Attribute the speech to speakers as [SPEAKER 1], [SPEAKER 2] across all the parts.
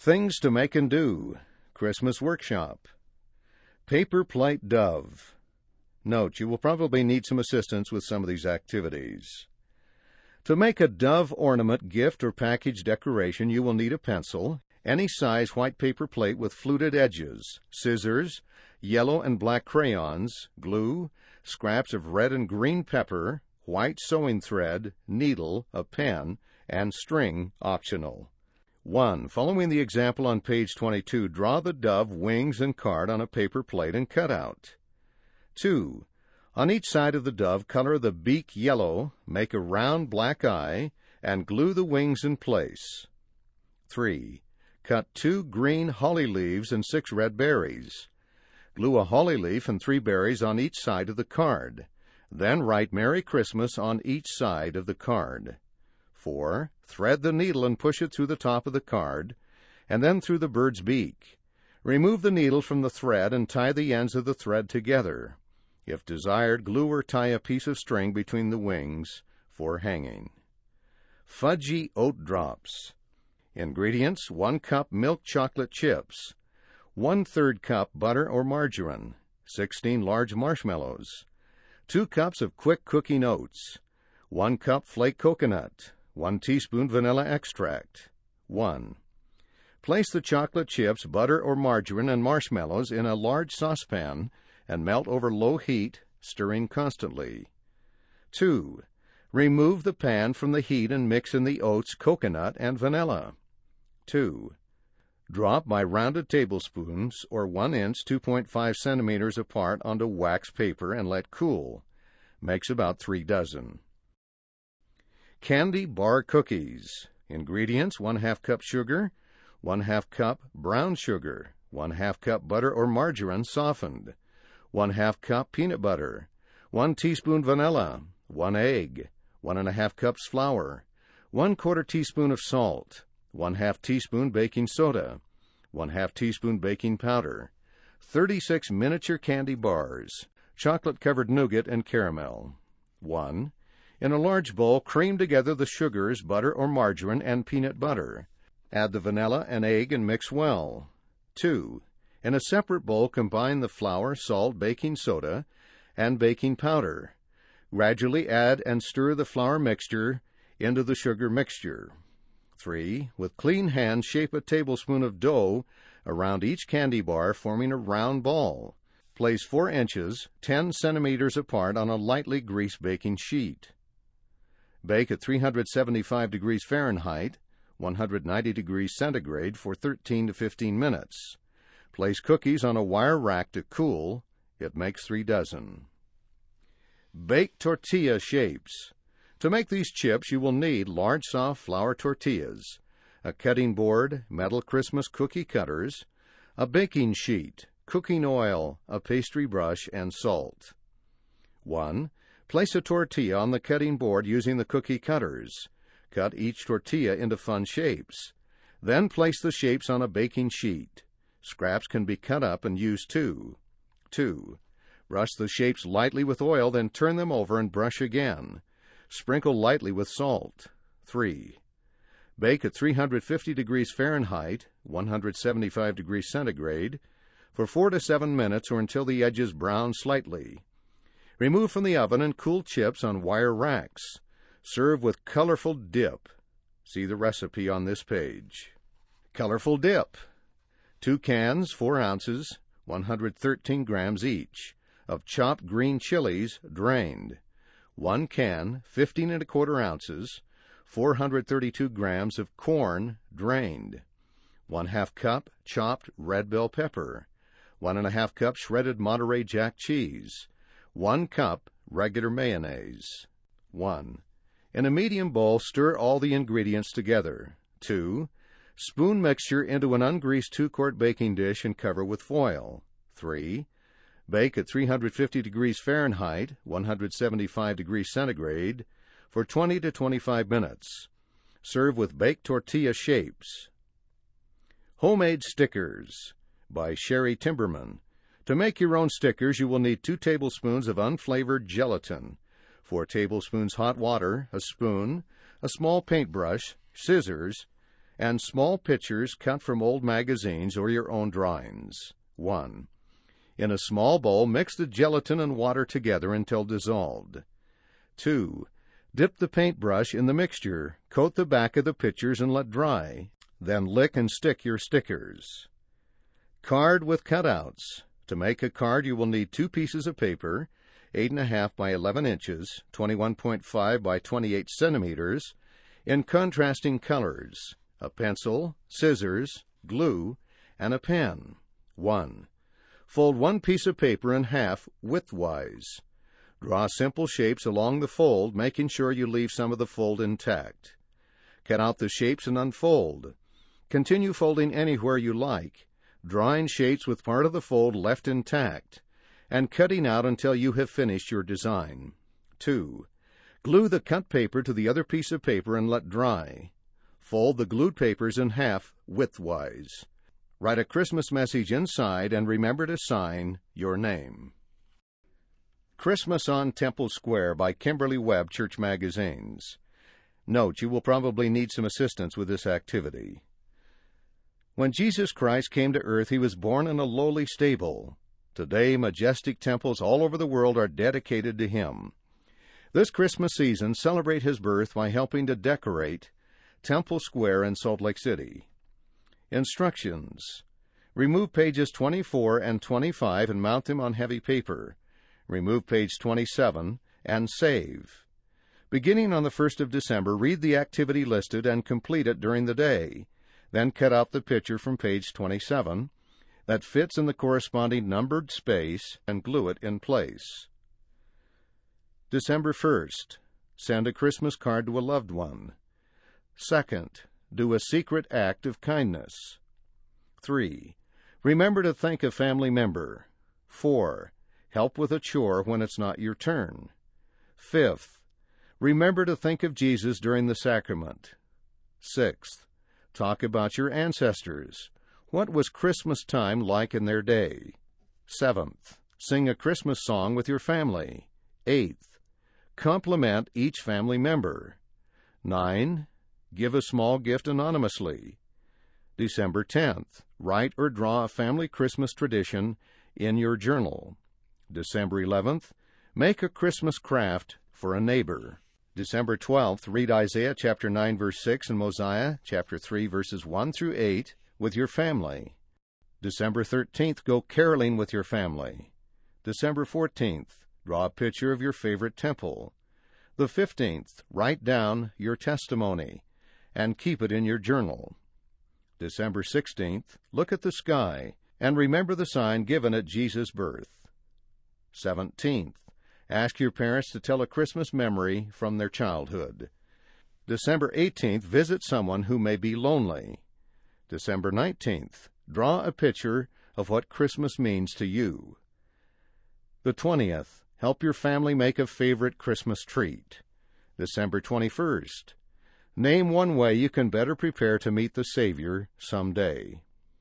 [SPEAKER 1] Things to make and do. Christmas workshop. Paper plate dove. Note, you will probably need some assistance with some of these activities. To make a dove ornament, gift, or package decoration, you will need a pencil, any size white paper plate with fluted edges, scissors, yellow and black crayons, glue, scraps of red and green pepper, white sewing thread, needle, a pen, and string optional. 1. Following the example on page 22, draw the dove, wings, and card on a paper plate and cut out. 2. On each side of the dove, color the beak yellow, make a round black eye, and glue the wings in place. 3. Cut 2 green holly leaves and 6 red berries. Glue a holly leaf and 3 berries on each side of the card. Then write Merry Christmas on each side of the card. 4. Thread the needle and push it through the top of the card, and then through the bird's beak. Remove the needle from the thread and tie the ends of the thread together. If desired, glue or tie a piece of string between the wings for hanging. Fudgy oat drops. Ingredients: 1 cup milk chocolate chips, 1/3 cup butter or margarine, 16 large marshmallows, 2 cups of quick cooking oats, 1 cup flake coconut, 1 teaspoon vanilla extract. 1. Place the chocolate chips, butter or margarine, and marshmallows in a large saucepan and melt over low heat, stirring constantly. 2. Remove the pan from the heat and mix in the oats, coconut, and vanilla. 2. Drop by rounded tablespoons or 1 inch 2.5 centimeters apart onto wax paper and let cool. Makes about 3 dozen. Candy bar cookies. Ingredients: 1/2 cup sugar, 1/2 cup brown sugar, 1/2 cup butter or margarine softened, 1/2 cup peanut butter, 1 teaspoon vanilla, 1 egg, 1½ cups flour, 1/4 teaspoon of salt, 1/2 teaspoon baking soda, 1/2 teaspoon baking powder, 36 miniature candy bars, chocolate-covered nougat and caramel. 1. In a large bowl, cream together the sugars, butter or margarine, and peanut butter. Add the vanilla and egg and mix well. 2. In a separate bowl, combine the flour, salt, baking soda, and baking powder. Gradually add and stir the flour mixture into the sugar mixture. 3. With clean hands, shape a tablespoon of dough around each candy bar, forming a round ball. Place 4 inches, 10 centimeters apart on a lightly greased baking sheet. Bake at 375 degrees Fahrenheit, 190 degrees centigrade for 13 to 15 minutes. Place cookies on a wire rack to cool. It makes 3 dozen. Baked tortilla shapes. To make these chips, you will need large soft flour tortillas, a cutting board, metal Christmas cookie cutters, a baking sheet, cooking oil, a pastry brush, and salt. 1. Place a tortilla on the cutting board using the cookie cutters. Cut each tortilla into fun shapes. Then place the shapes on a baking sheet. Scraps can be cut up and used too. 2. Brush the shapes lightly with oil, then turn them over and brush again. Sprinkle lightly with salt. 3. Bake at 350 degrees Fahrenheit, 175 degrees centigrade, for 4 to 7 minutes or until the edges brown slightly. Remove from the oven and cool chips on wire racks. Serve with colorful dip. See the recipe on this page. Colorful dip. 2 cans, 4 ounces, 113 grams each, of chopped green chilies, drained. 1 can, 15 1/4 ounces, 432 grams of corn, drained. 1/2 cup chopped red bell pepper. 1½ cup shredded Monterey Jack cheese. 1 cup regular mayonnaise. 1. In a medium bowl, stir all the ingredients together. 2. Spoon mixture into an ungreased 2-quart baking dish and cover with foil. 3. Bake at 350 degrees Fahrenheit, 175 degrees centigrade, for 20 to 25 minutes. Serve with baked tortilla shapes. Homemade stickers by Sherry Timberman. To make your own stickers, you will need 2 tablespoons of unflavored gelatin, 4 tablespoons hot water, a spoon, a small paintbrush, scissors, and small pictures cut from old magazines or your own drawings. 1. In a small bowl, mix the gelatin and water together until dissolved. 2. Dip the paintbrush in the mixture, coat the back of the pictures and let dry. Then lick and stick your stickers. Card with cutouts. To make a card, you will need 2 pieces of paper, 8.5 by 11 inches, 21.5 by 28 centimeters, in contrasting colors, a pencil, scissors, glue, and a pen. 1. Fold 1 piece of paper in half widthwise. Draw simple shapes along the fold, making sure you leave some of the fold intact. Cut out the shapes and unfold. Continue folding anywhere you like, drawing shapes with part of the fold left intact, and cutting out until you have finished your design. 2. Glue the cut paper to the other piece of paper and let dry. Fold the glued papers in half widthwise. Write a Christmas message inside and remember to sign your name. Christmas on Temple Square by Kimberly Webb, Church Magazines. Note, you will probably need some assistance with this activity. When Jesus Christ came to earth, he was born in a lowly stable. Today, majestic temples all over the world are dedicated to him. This Christmas season, celebrate his birth by helping to decorate Temple Square in Salt Lake City. Instructions. Remove pages 24 and 25 and mount them on heavy paper. Remove page 27 and save. Beginning on the 1st of December, read the activity listed and complete it during the day. Then cut out the picture from page 27 that fits in the corresponding numbered space and glue it in place. December 1st. Send a Christmas card to a loved one. 2nd. Do a secret act of kindness. 3. Remember to thank a family member. 4. Help with a chore when it's not your turn. 5th. Remember to think of Jesus during the sacrament. 6th. Talk about your ancestors. What was Christmas time like in their day? 7th. Sing a Christmas song with your family. 8th. Compliment each family member. 9. Give a small gift anonymously. December 10th. Write or draw a family Christmas tradition in your journal. December 11th. Make a Christmas craft for a neighbor. December 12th. Read Isaiah chapter 9 verse 6 and Mosiah chapter 3 verses 1 through 8 with your family. December 13th. Go caroling with your family. December 14th. Draw a picture of your favorite temple. The 15th. Write down your testimony and keep it in your journal. December 16th. Look at the sky and remember the sign given at Jesus' birth. 17th. Ask your parents to tell a Christmas memory from their childhood. December 18th. Visit someone who may be lonely. December 19th. Draw a picture of what Christmas means to you. The 20th. Help your family make a favorite Christmas treat. December 21st. Name one way you can better prepare to meet the Savior someday.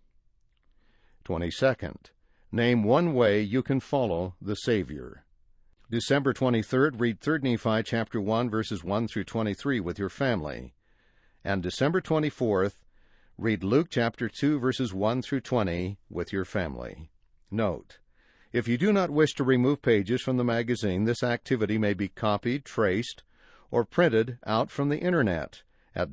[SPEAKER 1] 22nd. Name one way you can follow the Savior. December 23rd. Read 3 Nephi chapter 1 verses 1 through 23 with your family. And December 24th. Read Luke chapter 2 verses 1 through 20 with your family. Note: if you do not wish to remove pages from the magazine, this activity may be copied, traced, or printed out from the Internet at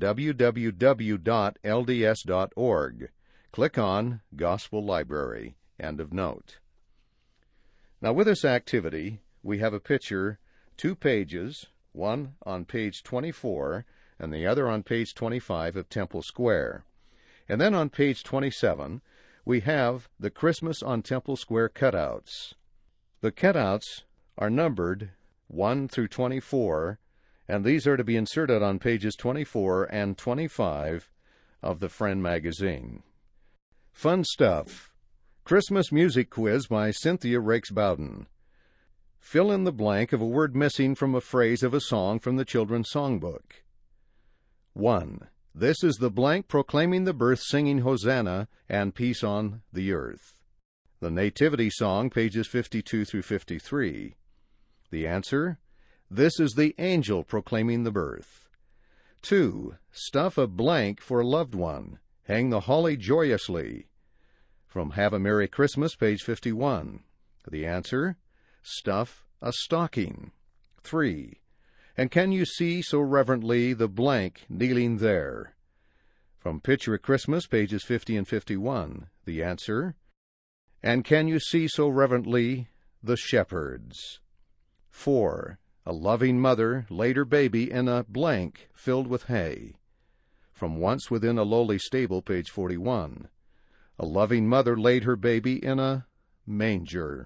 [SPEAKER 1] www.lds.org. Click on Gospel Library. End of note. Now, with this activity, we have a picture, 2 pages, one on page 24 and the other on page 25 of Temple Square. And then on page 27, we have the Christmas on Temple Square cutouts. The cutouts are numbered 1 through 24, and these are to be inserted on pages 24 and 25 of the Friend magazine. Fun stuff. Christmas music quiz by Cynthia Rakes Bowden. Fill in the blank of a word missing from a phrase of a song from the Children's Songbook. 1. This is the blank proclaiming the birth, singing Hosanna and peace on the earth. The Nativity Song, pages 52 through 53. The answer: this is the angel proclaiming the birth. 2. Stuff a blank for a loved one. Hang the holly joyously. From Have a Merry Christmas, page 51. The answer, stuff a stocking. 3. And can you see so reverently the blank kneeling there? From Picture at Christmas, pages 50 and 51. The answer, and can you see so reverently the shepherds? 4. A loving mother laid her baby in a blank filled with hay. From Once Within a Lowly Stable, page 41. A loving mother laid her baby in a manger.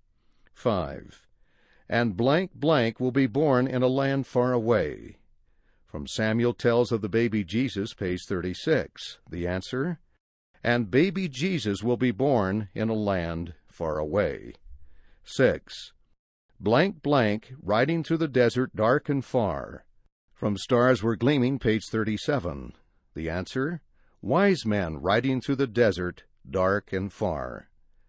[SPEAKER 1] 5. And blank blank will be born in a land far away. From Samuel Tells of the Baby Jesus, page 36. The answer, and baby Jesus will be born in a land far away. 6. Blank blank riding through the desert dark and far. From Stars Were Gleaming, page 37. The answer, wise men riding through the desert dark and far.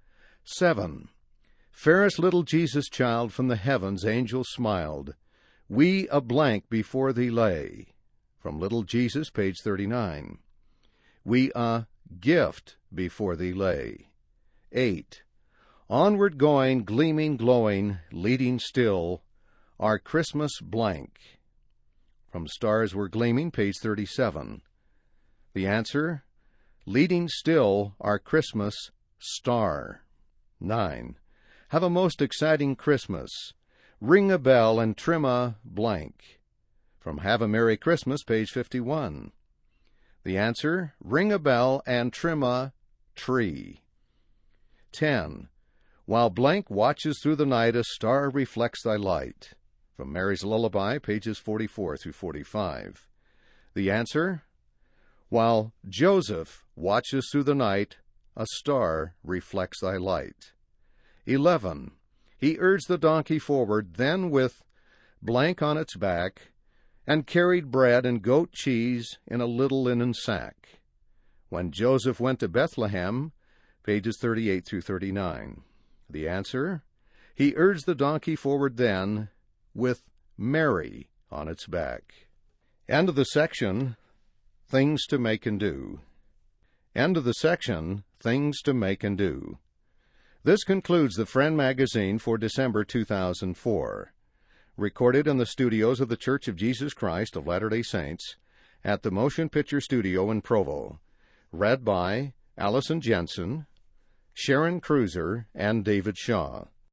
[SPEAKER 1] 7. Fairest little Jesus child, from the heavens angels smiled. We a blank before thee lay. From Little Jesus, page 39. We a gift before thee lay. 8. Onward going, gleaming, glowing, leading still, our Christmas blank. From Stars Were Gleaming, page 37. The answer, leading still, our Christmas star. 9. Have a most exciting Christmas. Ring a bell and trim a blank. From Have a Merry Christmas, page 51. The answer, ring a bell and trim a tree. 10. While blank watches through the night, a star reflects thy light. From Mary's Lullaby, pages 44 through 45. The answer, while Joseph watches through the night, a star reflects thy light. 11. He urged the donkey forward, then with blank on its back, and carried bread and goat cheese in a little linen sack. When Joseph went to Bethlehem, pages 38 through 39. The answer, he urged the donkey forward then, with Mary on its back. End of the section, Things to Make and Do. End of the section, Things to Make and Do. This concludes the Friend Magazine for December 2004. Recorded in the studios of the Church of Jesus Christ of Latter-day Saints at the Motion Picture Studio in Provo. Read by Allison Jensen, Sharon Cruiser, and David Shaw.